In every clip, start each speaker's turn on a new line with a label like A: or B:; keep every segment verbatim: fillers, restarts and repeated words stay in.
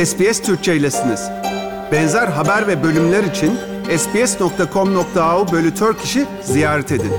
A: S B S Türkçe'ylesiniz. Benzer haber ve bölümler için sbs nokta com nokta a u bölü Turkish'i ziyaret edin.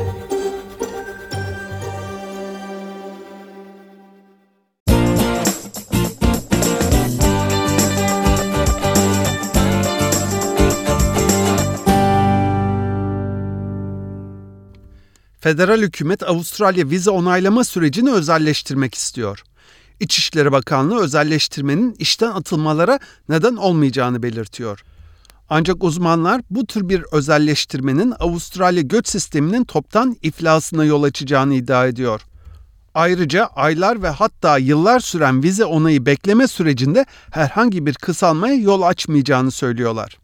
A: Federal hükümet Avustralya vize onaylama sürecini özelleştirmek istiyor. İçişleri Bakanlığı özelleştirmenin işten atılmalara neden olmayacağını belirtiyor. Ancak uzmanlar bu tür bir özelleştirmenin Avustralya göç sisteminin toptan iflasına yol açacağını iddia ediyor. Ayrıca aylar ve hatta yıllar süren vize onayı bekleme sürecinde herhangi bir kısalmaya yol açmayacağını söylüyorlar.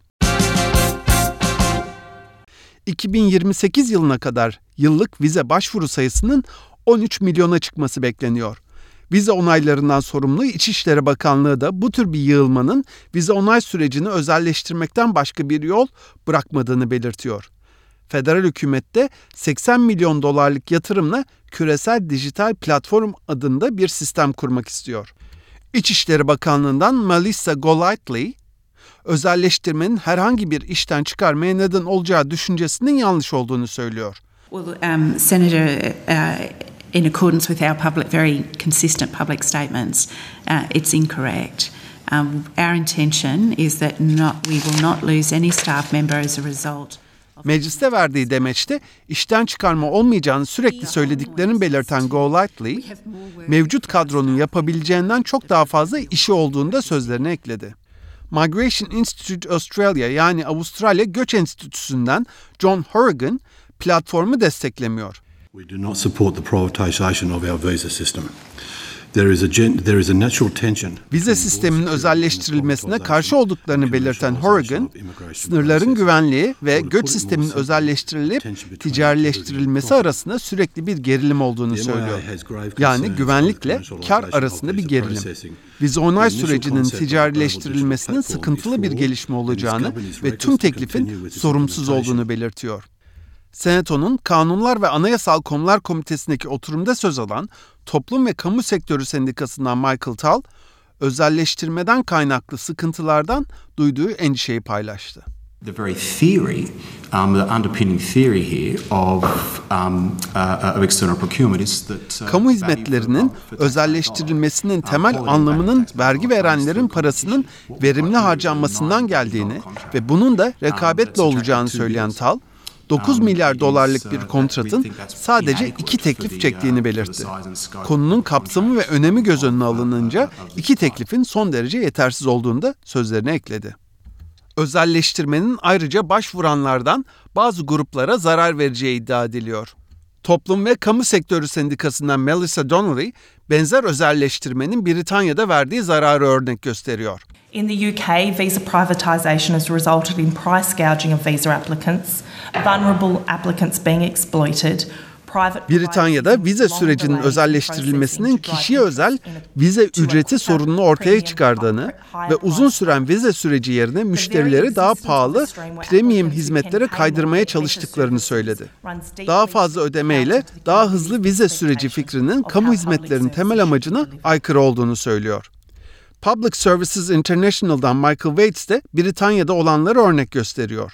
A: iki bin yirmi sekiz yılına kadar yıllık vize başvuru sayısının on üç milyona çıkması bekleniyor. Vize onaylarından sorumlu İçişleri Bakanlığı da bu tür bir yığılmanın vize onay sürecini özelleştirmekten başka bir yol bırakmadığını belirtiyor. Federal hükümet de seksen milyon dolarlık yatırımla Küresel Dijital Platform adında bir sistem kurmak istiyor. İçişleri Bakanlığı'ndan Melissa Golightly, özelleştirmenin herhangi bir işten çıkarmaya neden olacağı düşüncesinin yanlış olduğunu söylüyor.
B: Well, um, Senator, uh, in accordance with our public, very consistent public statements, uh, it's incorrect. Um, our intention is that not, we will not lose any staff member as a result.
A: Mecliste verdiği demeçte işten çıkarma olmayacağını sürekli söylediklerini belirten Golightly, mevcut kadronun yapabileceğinden çok daha fazla işi olduğunu da sözlerine ekledi. Migration Institute Australia yani Avustralya Göç Enstitüsü'nden John Horrigan platformu desteklemiyor.
C: We do not support the privatisation of our visa system. There is a gen- there is a natural tension.
A: Vize sisteminin özelleştirilmesine karşı olduklarını belirten Horrigan, sınırların güvenliği ve göç sisteminin özelleştirilip ticarileştirilmesi arasında sürekli bir gerilim olduğunu söylüyor. Yani güvenlikle kar arasında bir gerilim. Vize onay sürecinin ticarileştirilmesinin sıkıntılı bir gelişme olacağını ve tüm teklifin sorumsuz olduğunu belirtiyor. Senato'nun Kanunlar ve Anayasal Konular Komitesi'ndeki oturumda söz alan Toplum ve Kamu Sektörü Sendikası'ndan Michael Tull, özelleştirmeden kaynaklı sıkıntılardan duyduğu endişeyi paylaştı.
D: The very theory, um, the underpinning theory here of, um, uh, of external procurement is that... Uh,
A: Kamu hizmetlerinin özelleştirilmesinin temel anlamının vergi verenlerin parasının verimli harcanmasından geldiğini ve bunun da rekabetle olacağını söyleyen Tull, dokuz milyar dolarlık bir kontratın sadece iki teklif çektiğini belirtti. Konunun kapsamı ve önemi göz önüne alınınca iki teklifin son derece yetersiz olduğunu da sözlerine ekledi. Özelleştirmenin ayrıca başvuranlardan bazı gruplara zarar vereceği iddia ediliyor. Toplum ve Kamu Sektörü Sendikası'ndan Melissa Donnelly, benzer özelleştirmenin Britanya'da verdiği zararı örnek gösteriyor.
E: In the U K, visa privatisation has resulted in price gouging of visa applicants, vulnerable applicants being exploited.
A: Britanya'da vize sürecinin özelleştirilmesinin kişiye özel vize ücreti sorununu ortaya çıkardığını ve uzun süren vize süreci yerine müşterileri daha pahalı premium hizmetlere kaydırmaya çalıştıklarını söyledi. Daha fazla ödemeyle daha hızlı vize süreci fikrinin kamu hizmetlerinin temel amacına aykırı olduğunu söylüyor. Public Services International'dan Michael Waits de Britanya'da olanları örnek gösteriyor.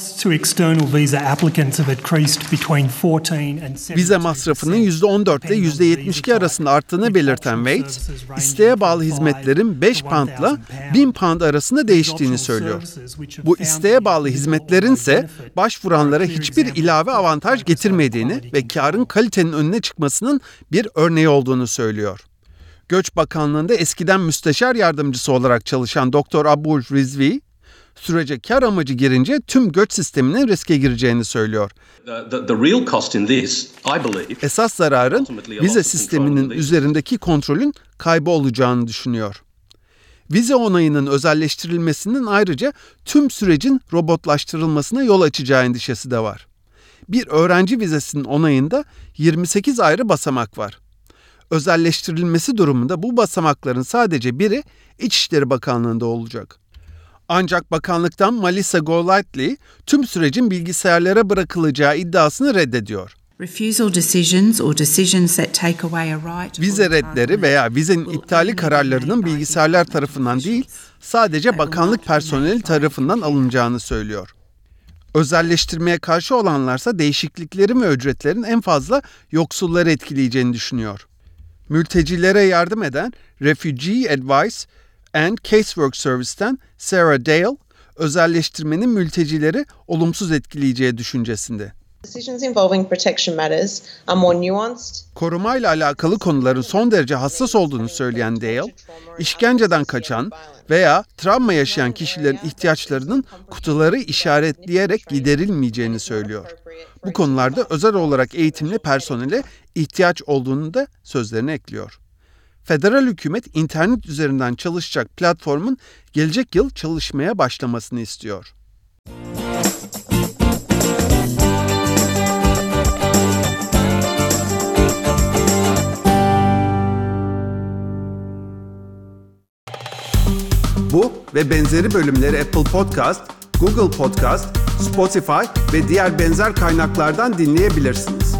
A: Vize masrafının yüzde on dört ile yüzde yetmiş iki arasında arttığını belirten Waits, isteğe bağlı hizmetlerin beş poundla bin pound arasında değiştiğini söylüyor. Bu isteğe bağlı hizmetlerin ise başvuranlara hiçbir ilave avantaj getirmediğini ve karın kalitenin önüne çıkmasının bir örneği olduğunu söylüyor. Göç Bakanlığı'nda eskiden müsteşar yardımcısı olarak çalışan Doktor Abul Rizvi, sürece kar amacı girince tüm göç sisteminin riske gireceğini söylüyor.
F: The, the, the real cost in this, I believe,
A: Esas zararın vize sisteminin üzerindeki kontrolün kaybı olacağını düşünüyor. Vize onayının özelleştirilmesinin ayrıca tüm sürecin robotlaştırılmasına yol açacağı endişesi de var. Bir öğrenci vizesinin onayında yirmi sekiz ayrı basamak var. Özelleştirilmesi durumunda bu basamakların sadece biri İçişleri Bakanlığı'nda olacak. Ancak bakanlıktan Melissa Golightly tüm sürecin bilgisayarlara bırakılacağı iddiasını reddediyor.
B: Refusal decisions or decisions that take away a right.
A: Vize reddleri veya vizenin iptali kararlarının bilgisayarlar tarafından değil, sadece bakanlık personeli tarafından alınacağını söylüyor. Özelleştirmeye karşı olanlarsa değişikliklerin ve ücretlerin en fazla yoksulları etkileyeceğini düşünüyor. Mültecilere yardım eden Refugee Advice and Casework Service'ten Sarah Dale, özelleştirmenin mültecileri olumsuz etkileyeceği düşüncesinde.
G: Decisions involving protection matters are more nuanced.
A: Korumayla alakalı konuların son derece hassas olduğunu söyleyen Dale, işkenceden kaçan veya travma yaşayan kişilerin ihtiyaçlarının kutuları işaretleyerek giderilmeyeceğini söylüyor. Bu konularda özel olarak eğitimli personele ihtiyaç olduğunu da sözlerine ekliyor. Federal hükümet internet üzerinden çalışacak platformun gelecek yıl çalışmaya başlamasını istiyor. Bu ve benzeri bölümleri Apple Podcast, Google Podcast, Spotify ve diğer benzer kaynaklardan dinleyebilirsiniz.